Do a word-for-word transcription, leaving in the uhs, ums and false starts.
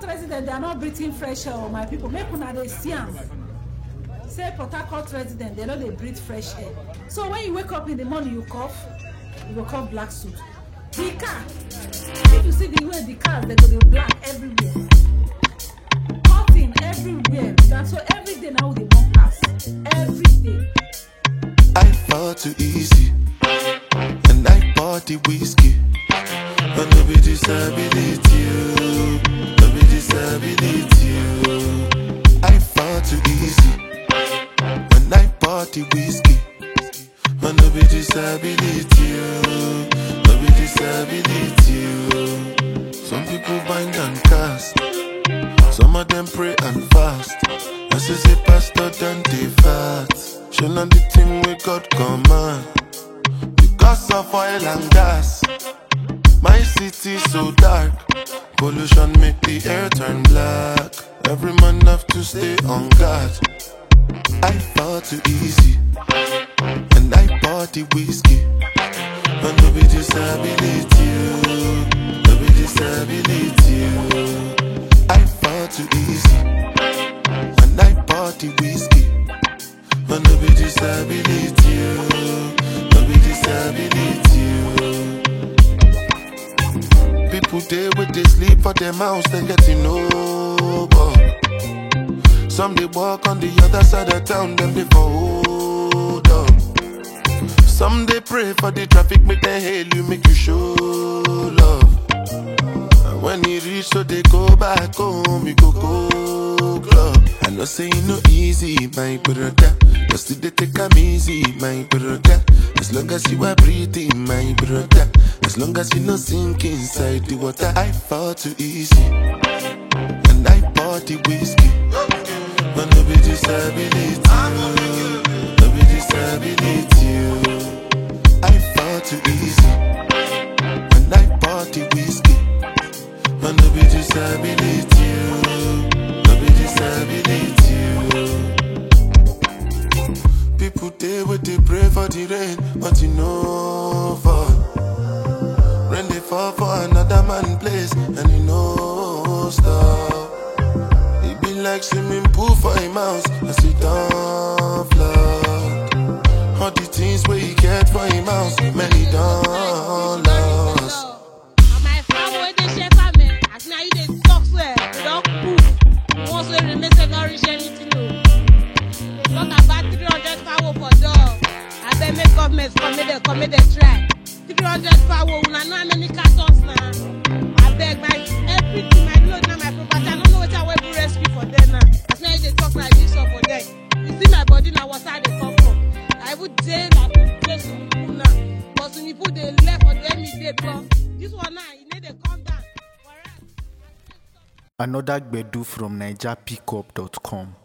Harcourt residents, they are not breathing fresh air, my people. Make una dey see am. Say Port Harcourt residents, they know they breathe fresh air. So when you wake up in the morning, you cough, you go cough black suit. The car, if you see the way the cars, they go dey black everywhere. Coughing everywhere. That's so every day now they won't pass. Every day. I fall too easy, and I party whiskey. But no be disability, no be disability. I fall too easy, and I party whiskey. But no be disability, no be disability. Some people bind and cast, some of them pray and fast. I say say pastor then they fast. She not the thing we God command. Because of oil and gas, my city so dark. Pollution make the air turn black. Every man have to stay on guard. I fall too easy, and I party whiskey. But no be disability, no be disability. I fall too easy, and I party whiskey. But no be disability, no be disability. People there with they sleep for them house, they getting over. Some they walk on the other side of town, them they for hold up. Some they pray for the traffic, make them hail you, make you show love. And when you reach, so they go back home, we go go club. I know say you no easy, my brother. Just today take am easy, my brother. As long as you are breathing, my brother. As long as you no sink inside the water. I fall too easy, and I party whiskey. But no be disability, no be disability. I fall too easy, and I party whiskey. But no be disability, no be disability. People there with they pray for the rain, but you know for rain they fall for another man place, and you know stop. It be like swimming pool for a mouse, as it don't flood. All the things where you get for a mouse, many don't lost. My friend where they share family, as now you they talk swear, they don't prove. Once we remain say not reach anything. Talk about three hundred power for dog. I beg make government come make them come make them try. three hundred power, we don't know how many cartons now. I beg my everything, my load now, my property. I don't know what I will rescue for them now. As now they talk like this or for them. You see my body now, what's how they come from. I would say that place some people now. But when you put the left for them, they block. This one now, you need to calm down. Another Gbedu from Niger Pickup dot com.